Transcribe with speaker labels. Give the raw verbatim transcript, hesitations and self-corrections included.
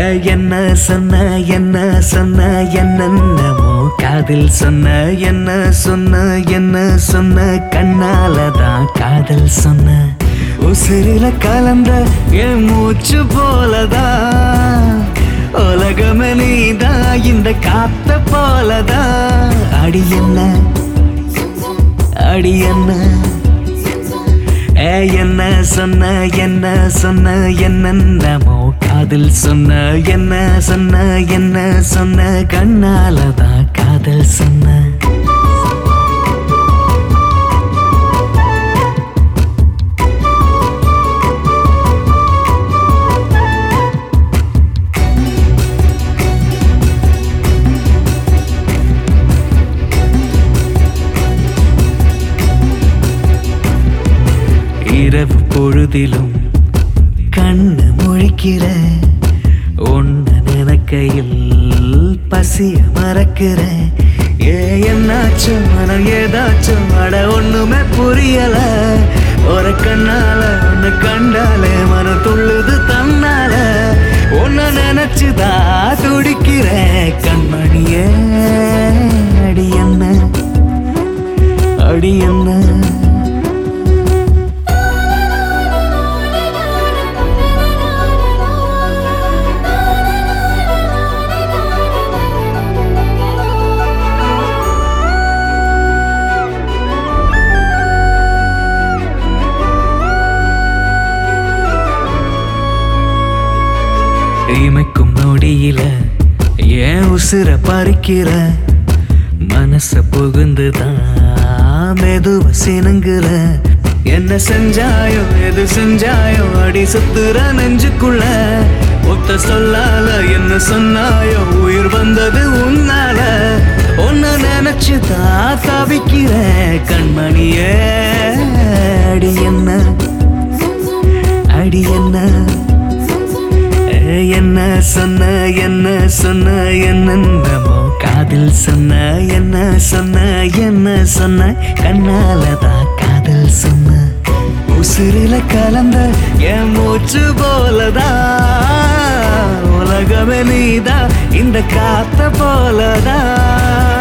Speaker 1: என்ன சொன்ன என்ன சொன்ன என்னென்னமோ காதில் சொன்ன என்ன சொன்ன என்ன சொன்ன கண்ணாலதான் காதல் சொன்ன உசிரில கலந்த என் மூச்சு போலதான் உலகமே நீதான் இந்த காத்த போலதான் அடி என்ன அடி என்ன என்ன சொன்ன என்ன சொன்ன என்னென்னமோ காதல் சொன்ன என்ன சொன்ன என்ன சொன்ன கண்ணாலதான் காதல் சொன்ன இரவு பொழுதிலும் கண்ணு முழிக்கிற ஒன்ன நினைக்கையில் பசிய மறக்கிற ஏ என்னாச்சும் மனம் ஏதாச்சும் அட ஒண்ணுமே புரியல ஒரு கண்ணால ஒன்னு கண்டாலே மனம் துள்ளுது தன்னால ஒன்ன நினைச்சுதா துடிக்கிற கண்மணியே அடி என்ன அடி என்ன இமைக்கும் நொடியில ஏன் உசுர பறிக்கிற மனச புகுந்துதான் மெதுவ சினுங்குற என்ன செஞ்சாயோ எது செஞ்சாயோ அடி சுத்துற நெஞ்சுக்குள்ள ஒத்த சொல்லால என்ன சொன்னாயோ உயிர் வந்தது உன்னால ஒன்ன நினைச்சுதான் தவிக்கிற கண்மணியே அடி என்ன அடி என்ன என்ன சொன்ன என்ன சொன்ன என்னென்னமோ காதல் சொன்ன என்ன சொன்ன என்ன சொன்ன கண்ணாலதான் காதல் சொன்ன உசிரில கலந்த என் மூச்சு போலதா உலகமே நீதா இந்த காத்த போலதா